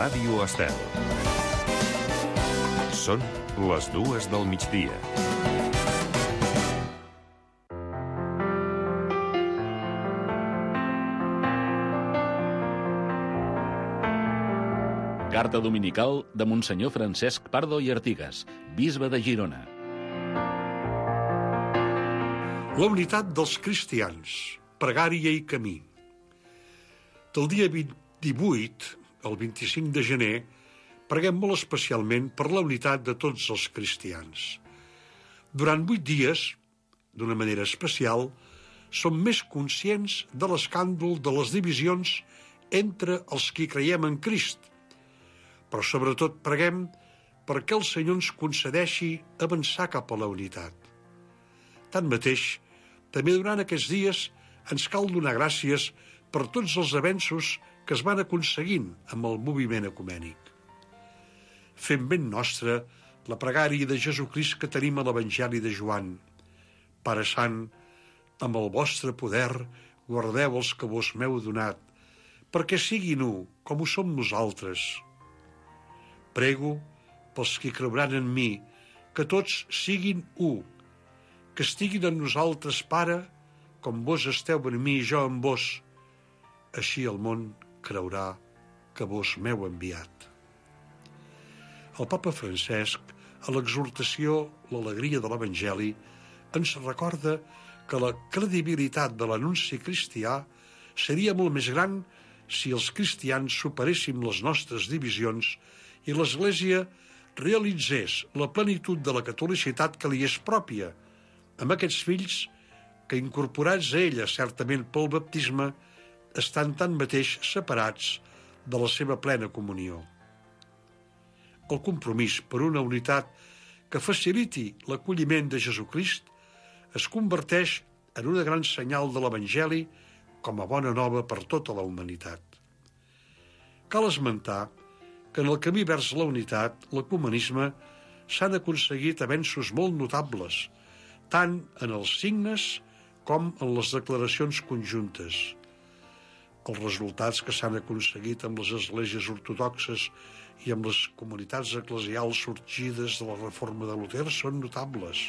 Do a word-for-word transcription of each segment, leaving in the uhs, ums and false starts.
Ràdio Estel. Són les dues del migdia. Carta dominical de Monsenyor Francesc Pardo i Artigas, bisbe de Girona. La unitat dels cristians, pregària i camí. Del dia divuit al vint-i-cinc de gener, preguem molt especialment per la unitat de tots els cristians. Durant vuit dies, d'una manera especial, som més conscients de l'escàndol de les divisions entre els qui creiem en Crist, però sobretot preguem perquè el Senyor ens concedeixi avançar cap a la unitat. Tanmateix, també durant aquests dies ens cal donar gràcies per tots els avenços que es van aconseguint amb el moviment ecumènic. Fem ben nostra la pregària de Jesucrist que tenim a l'Evangeli de Joan. Pare Sant, amb el vostre poder guardeu els que vos m'heu donat, perquè siguin u com ho som nosaltres. Prego pels qui creuran en mi, que tots siguin u, que estiguin en nosaltres, Pare, com vos esteu en mi i jo en vos. Així el món creurà que vos m'heu enviat. El Papa Francesc, a l'exhortació L'alegria de l'Evangeli, ens recorda que la credibilitat de l'anunci cristià seria molt més gran si els cristians superéssim les nostres divisions i l'Església realitzés la plenitud de la catolicitat que li és pròpia, amb aquests fills que, incorporats a ella certament pel baptisme, estan tanmateix separats de la seva plena comunió. El compromís per una unitat que faciliti l'acolliment de Jesucrist es converteix en una gran senyal de l'Evangeli com a bona nova per tota la humanitat. Cal esmentar que en el camí vers la unitat, l'ecumenisme, s'han aconseguit avenços molt notables, tant en els signes com en les declaracions conjuntes. Els resultats que s'han aconseguit amb les esglésies ortodoxes i amb les comunitats eclesials sorgides de la reforma de Luter són notables.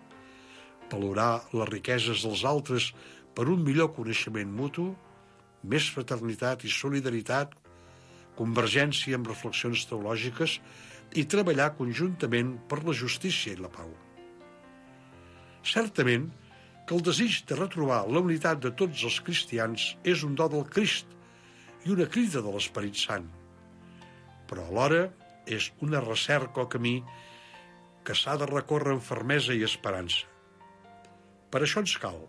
Valorar les riqueses dels altres per un millor coneixement mutu, més fraternitat i solidaritat, convergència amb reflexions teològiques i treballar conjuntament per la justícia i la pau. Certament que el desig de retrobar la unitat de tots els cristians és un do del Crist i una crida de l'Esperit Sant, però alhora és una recerca o camí que s'ha de recórrer amb fermesa i esperança. Per això ens cal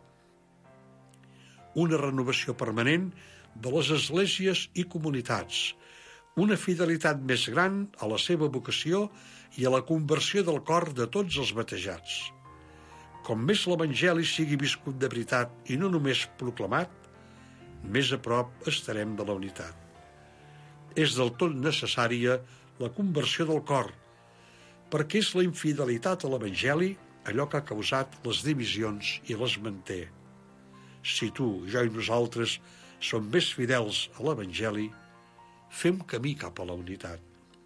una renovació permanent de les esglésies i comunitats, una fidelitat més gran a la seva vocació i a la conversió del cor de tots els batejats. Com més l'Evangeli sigui viscut de veritat i no només proclamat, més a prop estarem de la unitat. És del tot necessària la conversió del cor, perquè és la infidelitat a l'Evangeli allò que ha causat les divisions i les manté. Si tu, jo i nosaltres som més fidels a l'Evangeli, fem camí cap a la unitat.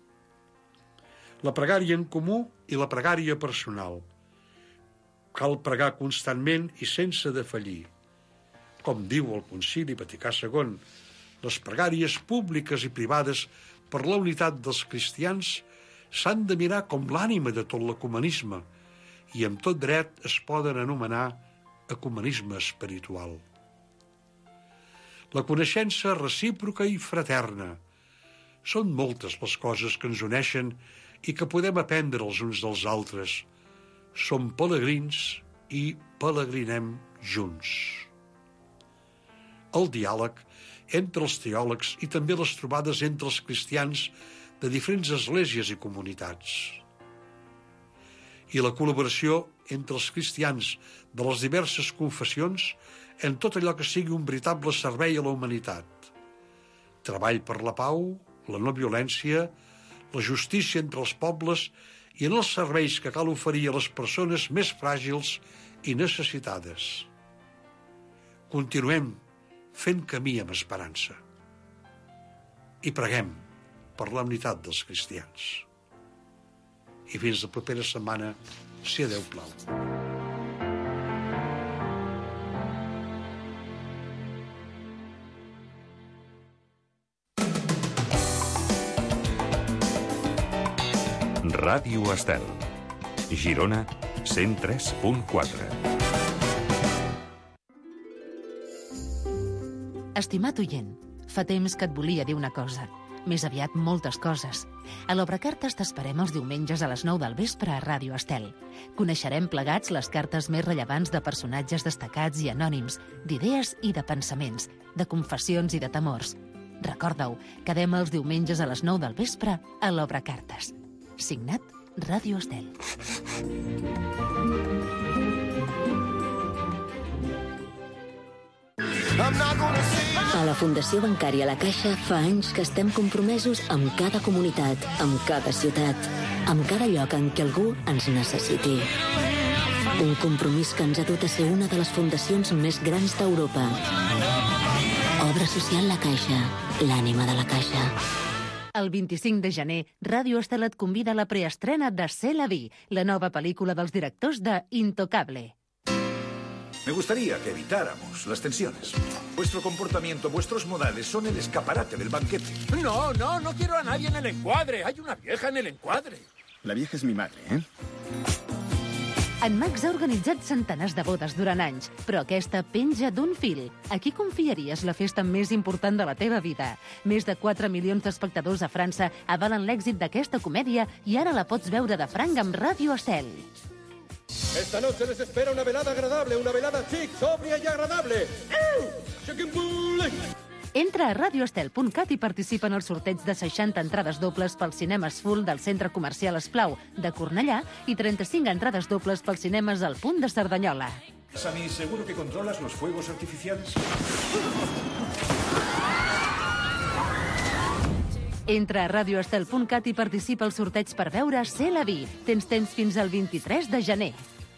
La pregària en comú i la pregària personal. Cal pregar constantment i sense defallir. Com diu el Concili Vaticà segon, les pregàries públiques i privades per la unitat dels cristians s'han de mirar com l'ànima de tot l'ecumenisme i amb tot dret es poden anomenar ecumenisme espiritual. La coneixença recíproca i fraterna. Són moltes les coses que ens uneixen i que podem aprendre els uns dels altres. Som pelegrins i pelegrinem junts. El diàleg entre els teòlegs i també les trobades entre els cristians de diferents esglésies i comunitats. I la col·laboració entre els cristians de les diverses confessions en tot allò que sigui un veritable servei a la humanitat. Treball per la pau, la no violència, la justícia entre els pobles i en els serveis que cal oferir a les persones més fràgils i necessitades. Continuem fent camí amb esperança. I preguem, per la unitat dels cristians. I fins la propera setmana, si a Déu plau. Ràdio Estel. Girona, cent tres punt quatre. Estimat oient, fa temps que et volia dir una cosa. Més aviat moltes coses. A l'Obrecartes t'esperem els diumenges a les nou del vespre a Ràdio Estel. Coneixerem plegats les cartes més rellevants de personatges destacats i anònims, d'idees i de pensaments, de confessions i de temors. Recorda-ho, quedem els diumenges a les nou del vespre a l'Obrecartes. Signat Ràdio Estel. A la Fundació Bancària La Caixa fa anys que estem compromesos amb cada comunitat, amb cada ciutat, amb cada lloc en què algú ens necessiti. Un compromís que ens ha dut a ser una de les fundacions més grans d'Europa. Obra social La Caixa, l'ànima de la Caixa. El vint-i-cinc de gener, Ràdio Estel et convida a la preestrena de C'est la vie, la nova pel·lícula dels directors de Intocable. Me gustaría que evitáramos las tensiones. Vuestro comportamiento, vuestros modales son el escaparate del banquete. No, no, no quiero a nadie en el encuadre. Hay una vieja en el encuadre. La vieja es mi madre, ¿eh? En Max ha organitzat centenars de bodes durant anys, però aquesta penja d'un fil. A qui confiaries la festa més important de la teva vida? Més de quatre milions d'espectadors a França avalen l'èxit d'aquesta comèdia i ara la pots veure de franc amb Ràdio Estel. Esta noche les espera una velada agradable, una velada chic, sobria y agradable. Entra a radioestel punt cat i participa en el sorteig de seixanta entrades dobles pels cinemes full del Centre Comercial Esplau de Cornellà i trenta-cinc entrades dobles pels cinemes al Punt de Cerdanyola. Sammy, ¿seguro que controlas los fuegos artificiales? Entra a radioestel punt cat i participa al sorteig per veure C'est la vie. Tens temps fins al vint-i-tres de gener.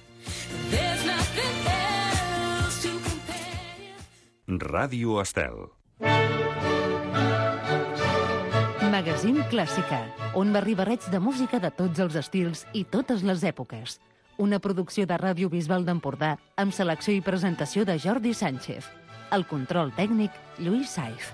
Ràdio Estel. Magazín Clàssica, on va ribarreig de música de tots els estils i totes les èpoques. Una producció de Ràdio Bisbal d'Empordà amb selecció i presentació de Jordi Sánchez. El control tècnic, Lluís Saiz.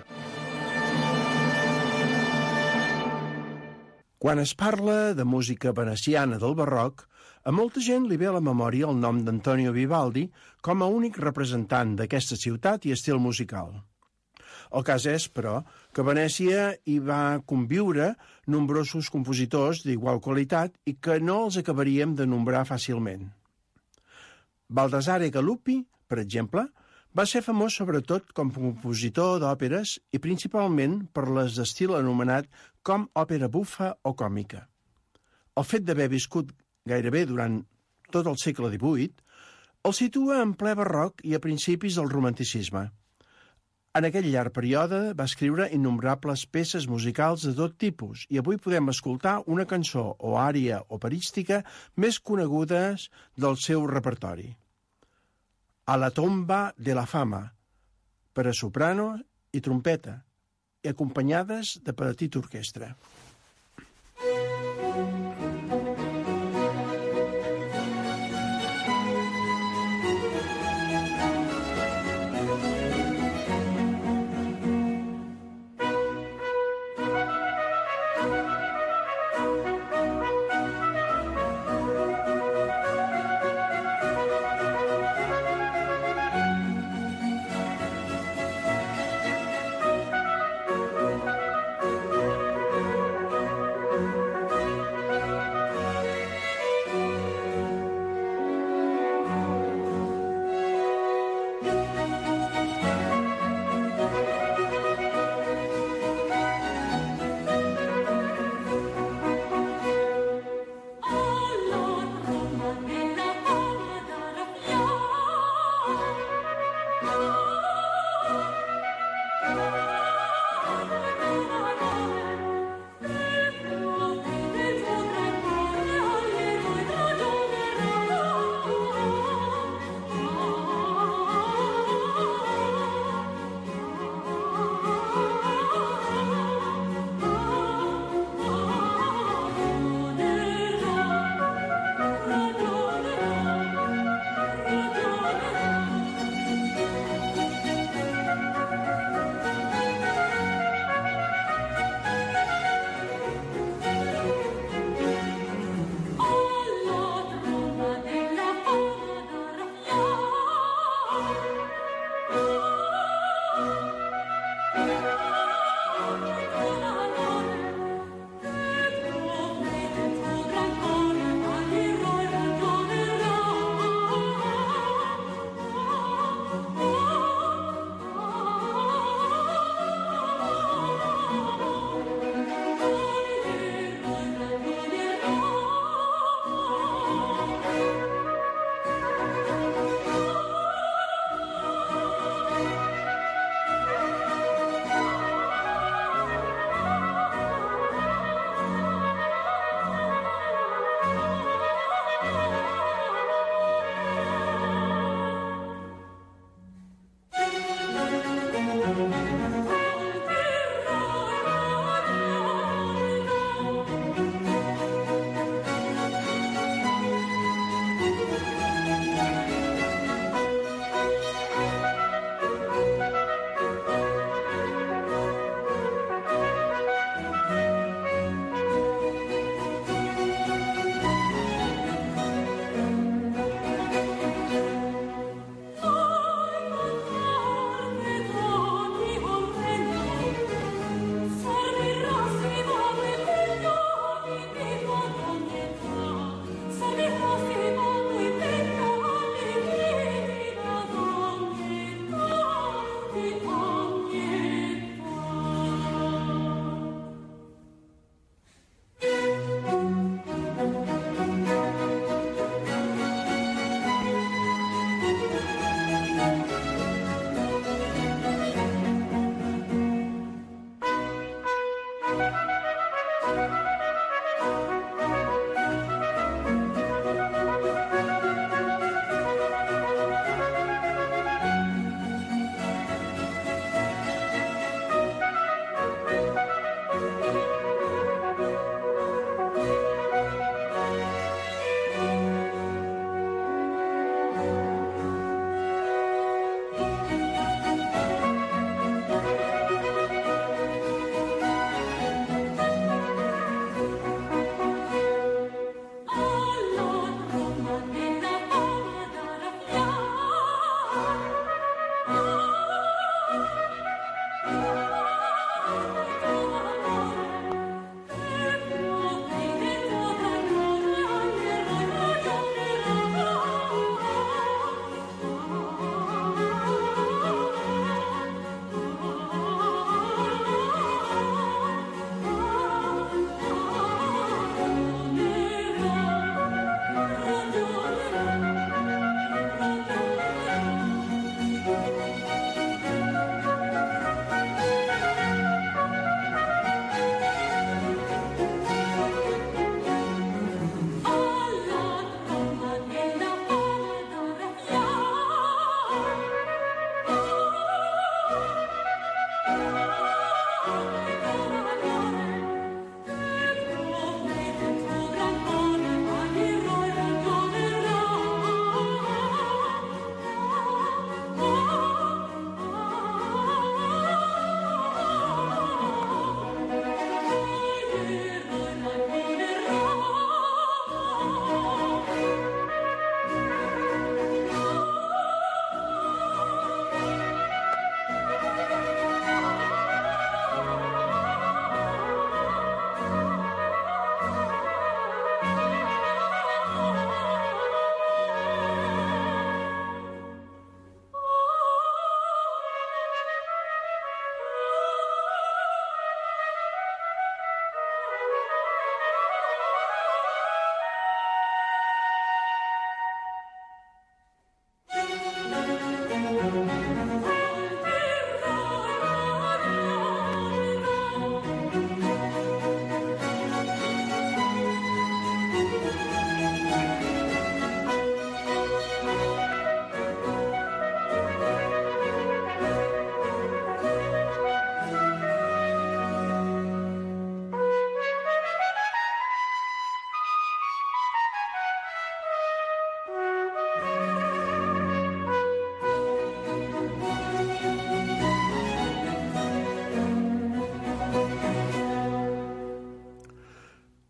Quan es parla de música veneciana del barroc, a molta gent li ve a la memòria el nom d'Antonio Vivaldi com a únic representant d'aquesta ciutat i estil musical. El cas és, però, que a Venècia hi va conviure nombrosos compositors d'igual qualitat i que no els acabaríem de nombrar fàcilment. Baldassare Galuppi, per exemple, va ser famós sobretot com a compositor d'òperes i principalment per les d'estil anomenat com òpera bufa o còmica. El fet d'haver viscut gairebé durant tot el segle divuit el situa en ple barroc i a principis del romanticisme. En aquell llarg període va escriure innombrables peces musicals de tot tipus i avui podem escoltar una cançó o ària operística més conegudes del seu repertori. A la tomba de la fama, per a soprano i trompeta, i acompanyades de petita orquestra.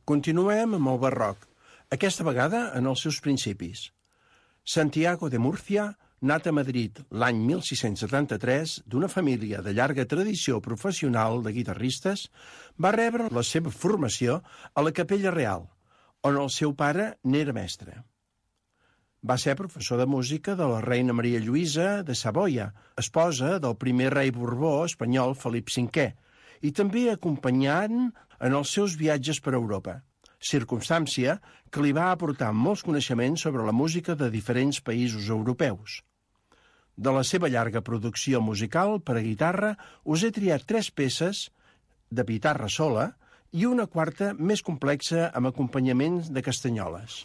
Continuem amb el barroc, aquesta vegada en els seus principis. Santiago de Murcia, nat a Madrid l'any mil sis-cents setanta-tres, d'una família de llarga tradició professional de guitarristes, va rebre la seva formació a la Capella Real, on el seu pare n'era mestre. Va ser professor de música de la reina Maria Lluïsa de Savoia, esposa del primer rei Borbó espanyol Felip cinquè, i també acompanyant en els seus viatges per Europa, circumstància que li va aportar molts coneixements sobre la música de diferents països europeus. De la seva llarga producció musical per a guitarra us he triat tres peces de guitarra sola i una quarta més complexa amb acompanyaments de castanyoles.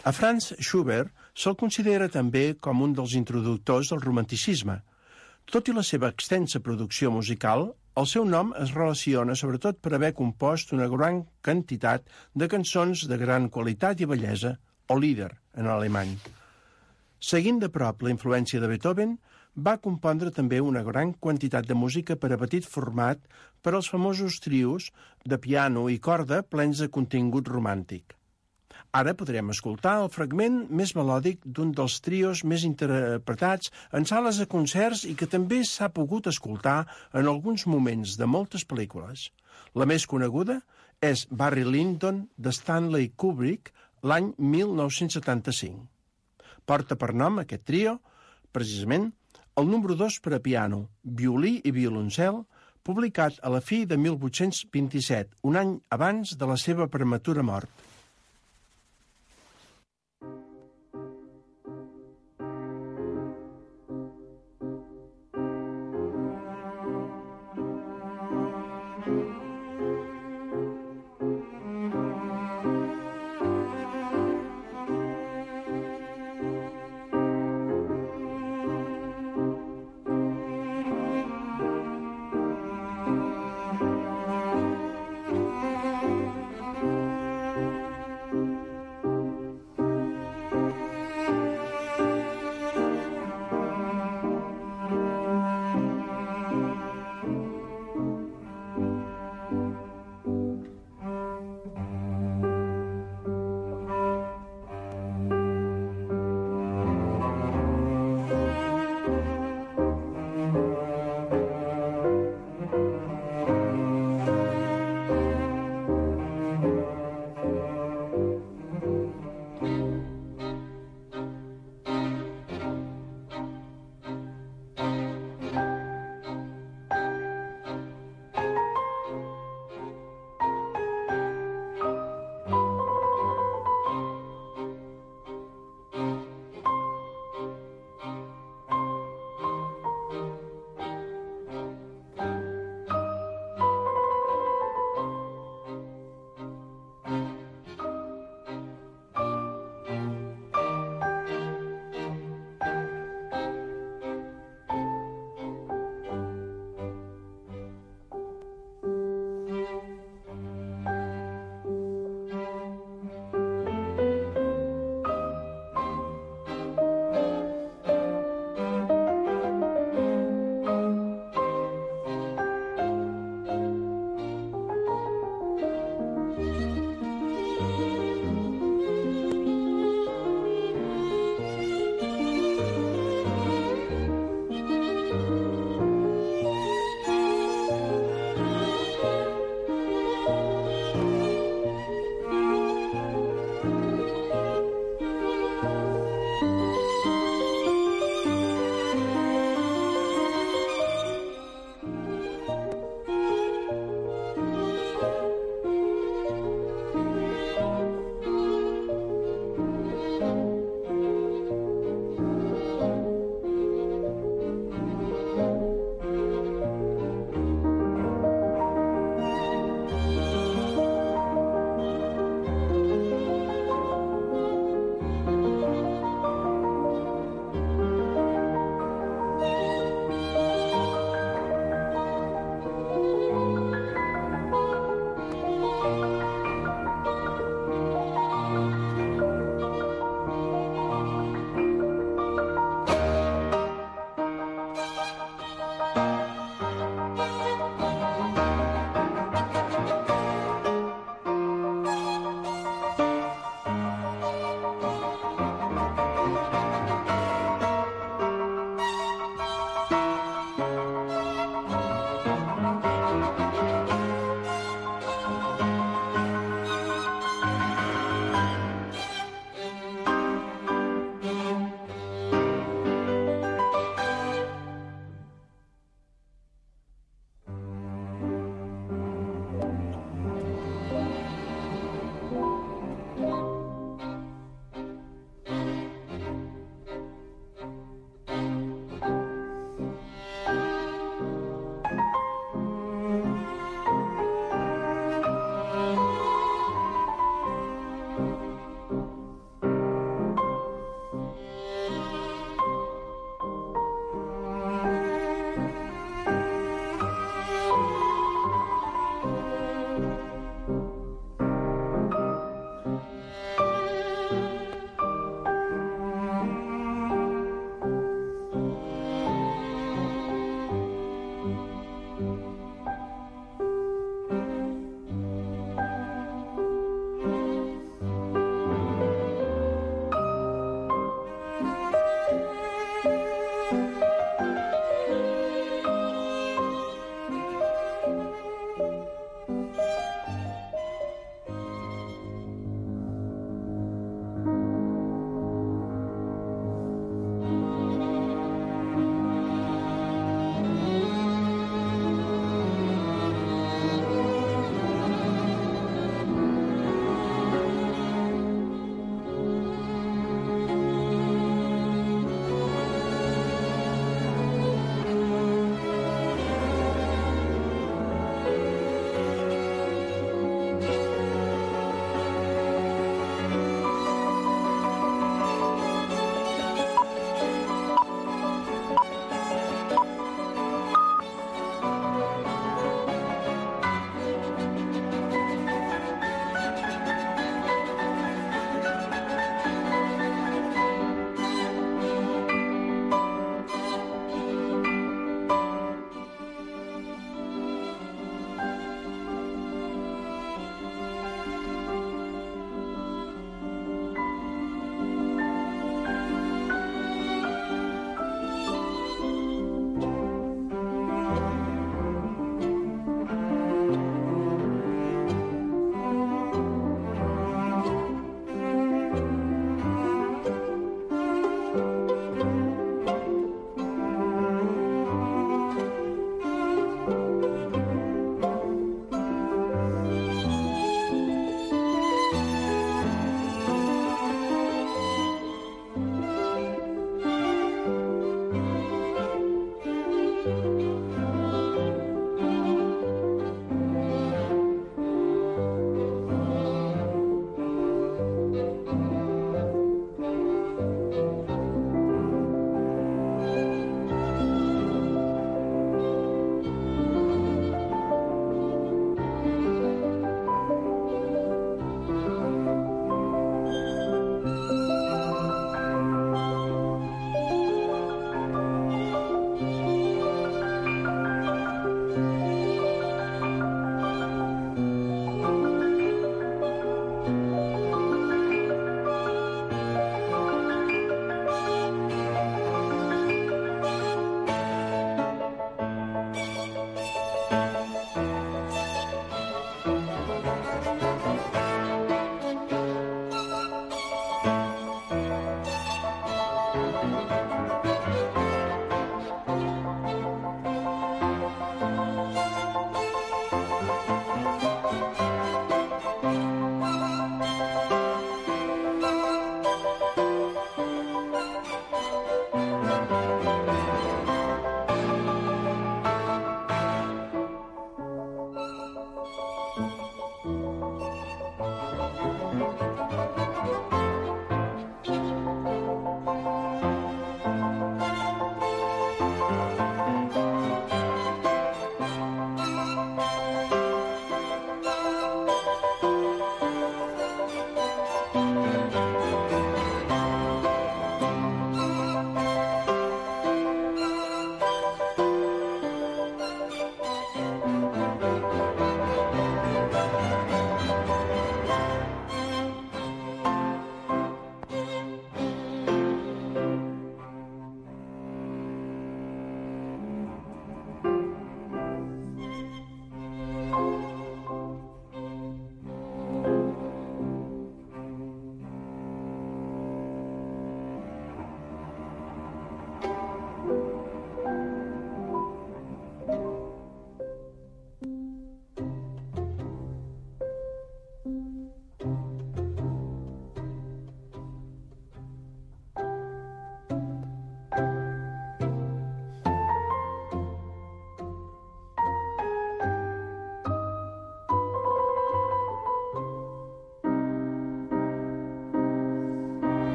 A Franz Schubert se'l considera també com un dels introductors del romanticisme. Tot i la seva extensa producció musical, el seu nom es relaciona sobretot per haver compost una gran quantitat de cançons de gran qualitat i bellesa, o Lieder, en alemany. Seguint de prop la influència de Beethoven, va compondre també una gran quantitat de música per a petit format per als famosos trios de piano i corda plens de contingut romàntic. Ara podrem escoltar el fragment més melòdic d'un dels trios més interpretats en sales de concerts i que també s'ha pogut escoltar en alguns moments de moltes pel·lícules. La més coneguda és Barry Lyndon de Stanley Kubrick l'any mil nou-cents setanta-cinc. Porta per nom aquest trio, precisament, el número dos per a piano, violí i violoncel, publicat a la fi de mil vuit-cents vint-i-set, un any abans de la seva prematura mort.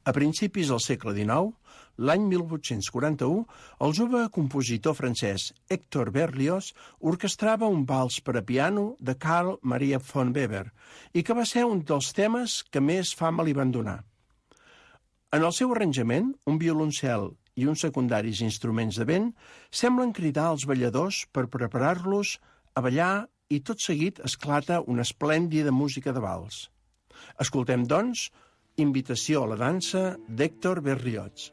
A principis del segle dinou, l'any mil vuit-cents quaranta-u, el jove compositor francès Hector Berlioz orquestrava un vals per a piano de Carl Maria von Weber i que va ser un dels temes que més fama li van donar. En el seu arranjament, un violoncel i uns secundaris instruments de vent semblen cridar als balladors per preparar-los a ballar i tot seguit esclata una esplèndida música de vals. Escoltem, doncs, Invitació a la dansa d'Hector Berlioz.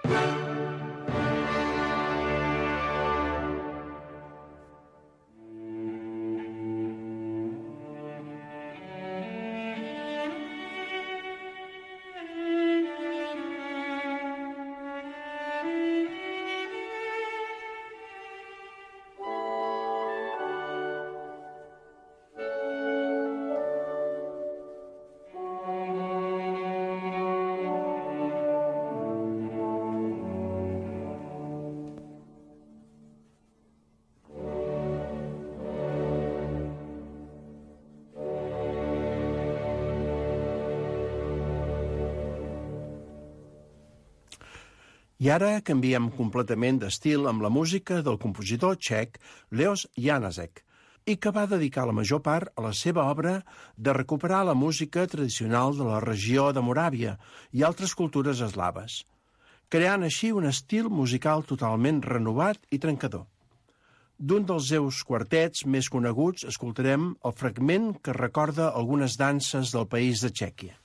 I ara canviem completament d'estil amb la música del compositor txec Leos Janáček, i que va dedicar la major part a la seva obra de recuperar la música tradicional de la regió de Moràvia i altres cultures eslaves, creant així un estil musical totalment renovat i trencador. D'un dels seus quartets més coneguts escoltarem el fragment que recorda algunes danses del país de Txèquia.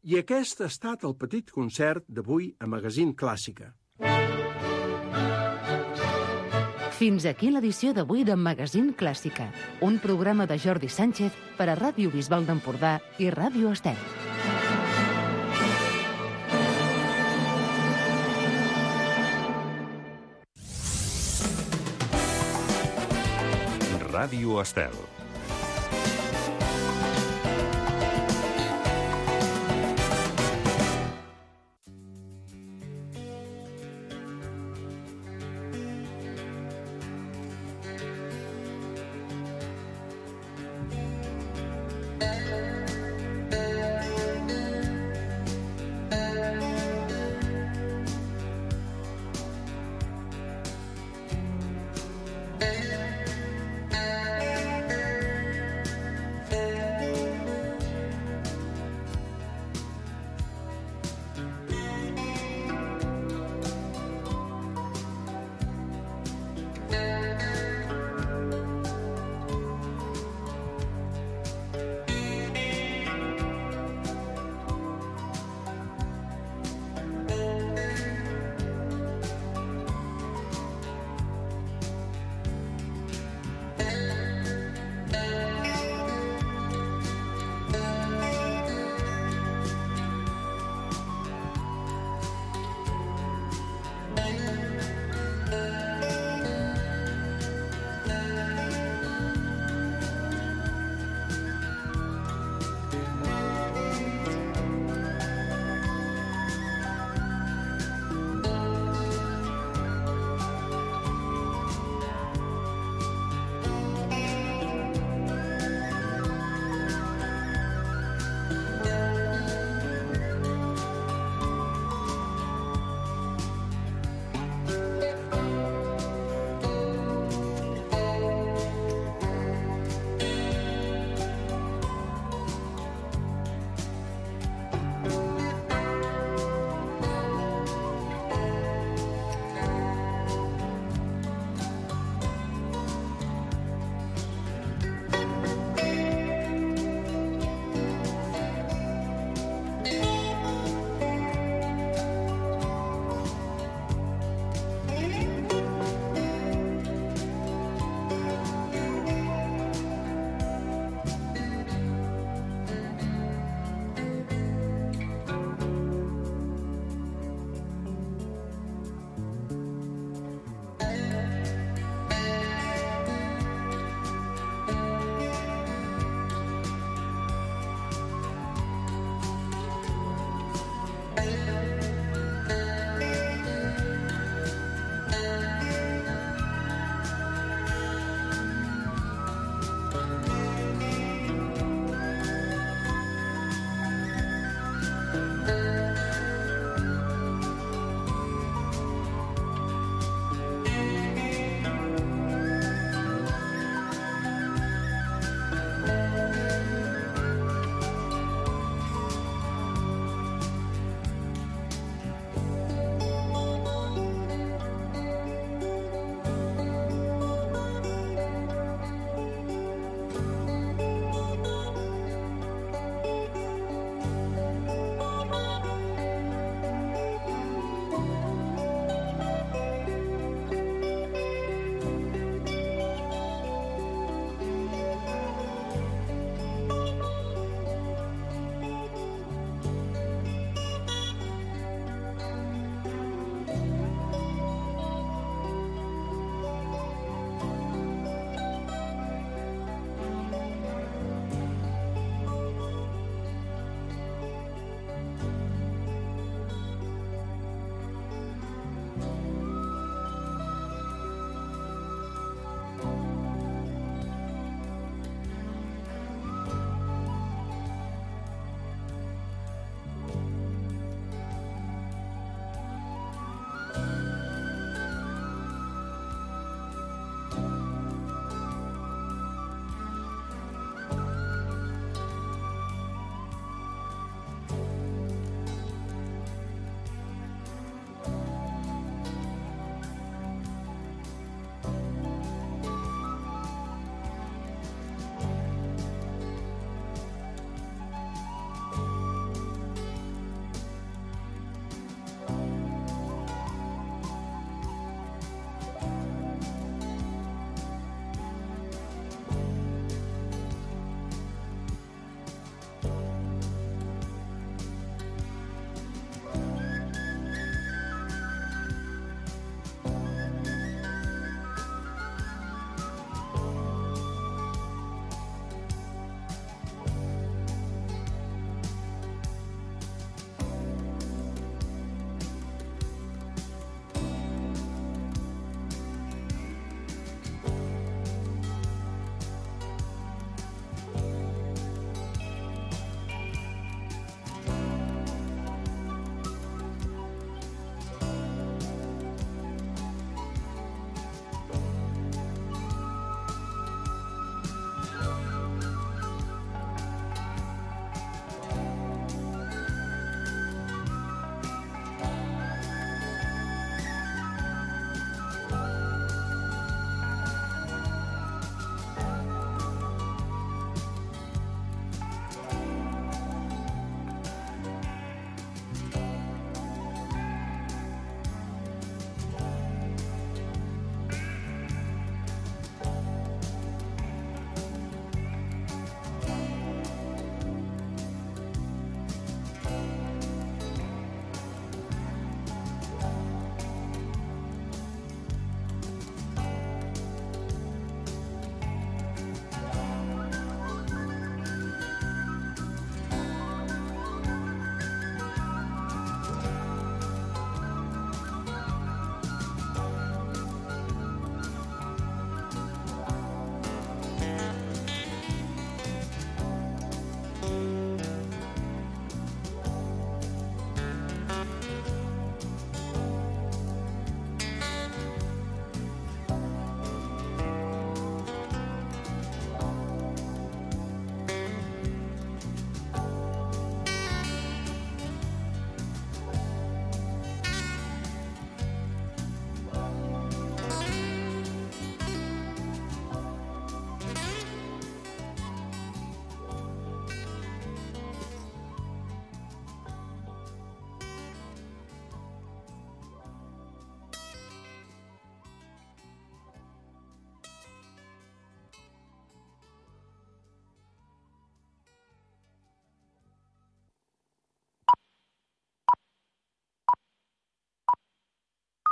I aquest ha estat el petit concert d'avui a Magazín Clàssica. Fins aquí l'edició d'avui de Magazín Clàssica, un programa de Jordi Sánchez per a Ràdio Bisbal d'Empordà i Ràdio Estel. Ràdio Estel.